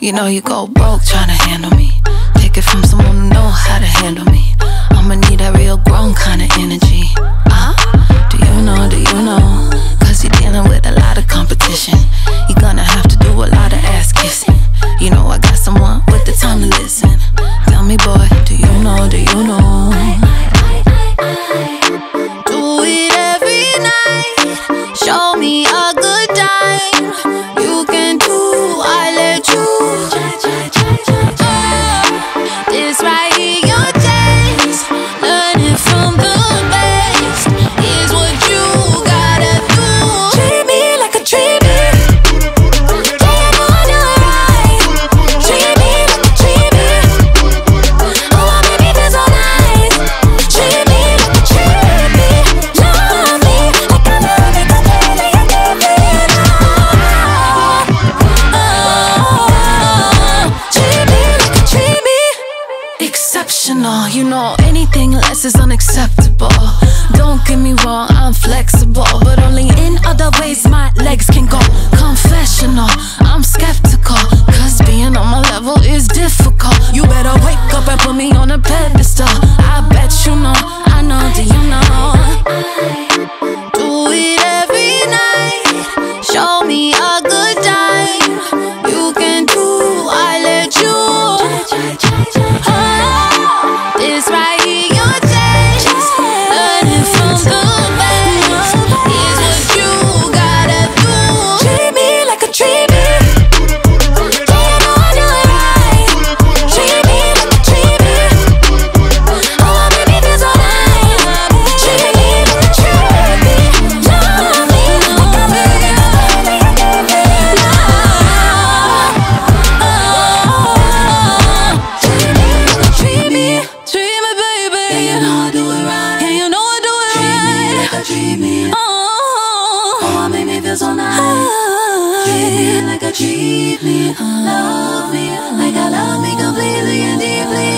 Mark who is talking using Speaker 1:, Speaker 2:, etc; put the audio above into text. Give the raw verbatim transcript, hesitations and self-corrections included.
Speaker 1: You know you go broke trying to handle me. Take it from someone who know how to handle me. I'ma need that real grown kind of energy. Uh, do you know, do you know? Cause you're dealing with a lot of competition. You're gonna have to do a lot of ass kissing. You know I got someone with the time to listen. Tell me boy, do you know, do you know? Do it every night. Show me a good time. You can do, I let you. Oh, this right here, your taste. Learn it from the best is what you gotta do. Treat me like a treat me. Yeah, I know I do it right. Treat me like a treat me. Oh, I make me feel so nice. Treat me like a treat me. Love me like I love it completely. I can't feel it all. Oh, treat me like a treat me. Exceptional, you know anything less is unacceptable. Don't get me wrong, I'm flexible, but only in other ways my legs can go. Confessional, I'm skeptical, cause being on my level is difficult. You better wake up and put me on a pedestal. I bet you know, I know, do you know? Do it every night. Show me a good time. You can do, I let you. Oh, this right here, your taste. Learn it from the best is what you gotta do. Treat me like a treat me. Yeah, I know I do it right. Treat me like a treat me. Oh, I make me feel so nice. Treat me like a treat me. Love me like I love it completely. I can't feel it all. Oh, treat me like a treat me. Treat me, baby. Yeah, you know I do it right. Yeah, you know I do it right. Treat me like a treat me. Oh, oh, I make me feel so nice. Treat me like a treat me. Love me like I love me completely and deeply.